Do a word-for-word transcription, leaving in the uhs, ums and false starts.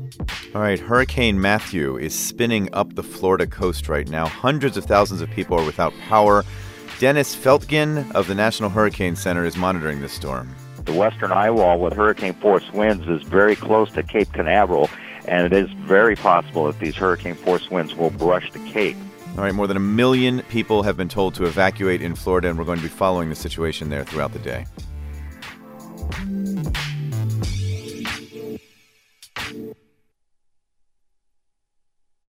All right, Hurricane Matthew is spinning up the Florida coast right now. Hundreds of thousands of people are without power. Dennis Feltgen of the National Hurricane Center is monitoring this storm. The western eye wall with hurricane force winds is very close to Cape Canaveral, and it is very possible that these hurricane force winds will brush the Cape. All right, more than a million people have been told to evacuate in Florida, and we're going to be following the situation there throughout the day.